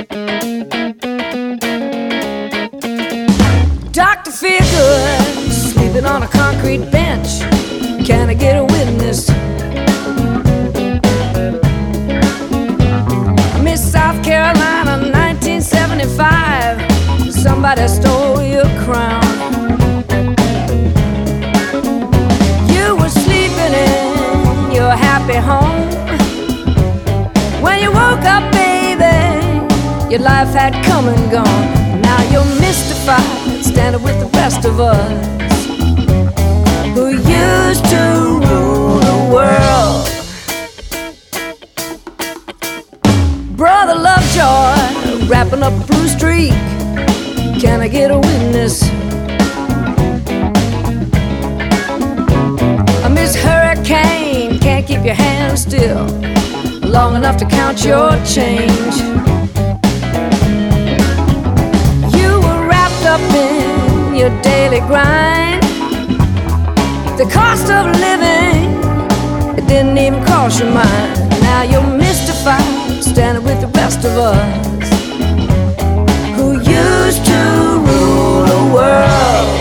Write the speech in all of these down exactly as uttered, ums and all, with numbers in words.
Doctor Feelgood, sleeping on a concrete bench. Can I get a witness? Miss South Carolina, nineteen seventy-five. Somebody stole your crown. You were sleeping in your happy home. When you woke up, baby, your life had come and gone. Now you're mystified, standing with the rest of us who used to rule the world. Brother Lovejoy, wrapping up a blue streak. Can I get a witness? Miss Hurricane, can't keep your hands still long enough to count your change. You were wrapped up in your daily grind. The cost of living, it didn't even cross your mind. Now you're mystified, standing with the rest of us who used to rule the world.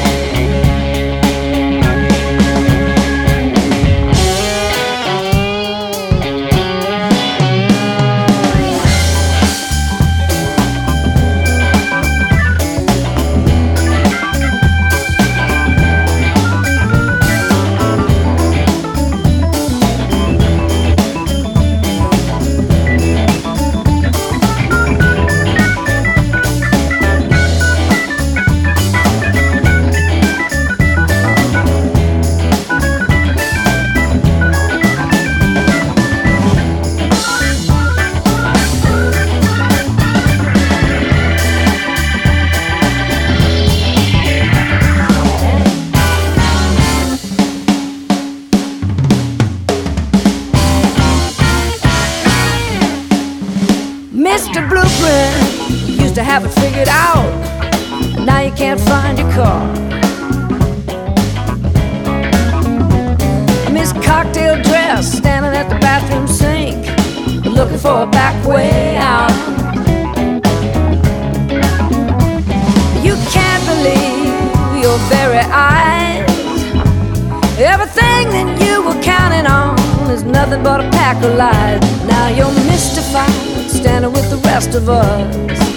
Mister Blueprint, you used to have it figured out. Now you can't find your car. Miss Cocktail Dress, standing at the bathroom sink, looking for a back way out. You can't believe your very eyes. Everything that you were counting on is nothing but a pack of lies. Now you're mystified, standing with the rest of us